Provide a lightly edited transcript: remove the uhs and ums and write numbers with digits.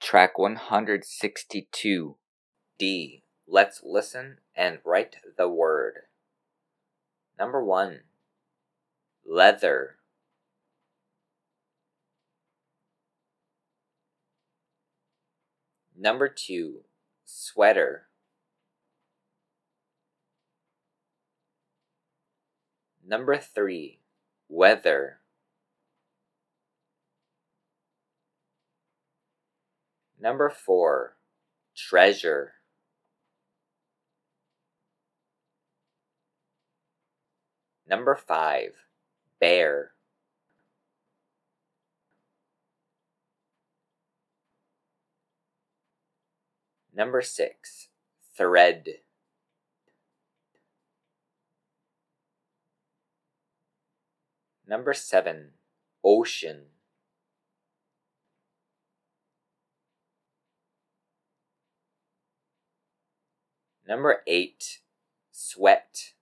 Track 162. D. Let's listen and write the word. Number 1. Leather. Number 2. Sweater. Number 3. Weather. Number 4. Treasure. Number 5. Bear. Number 6. Thread. Number 7. Ocean. Number 8. Sweat.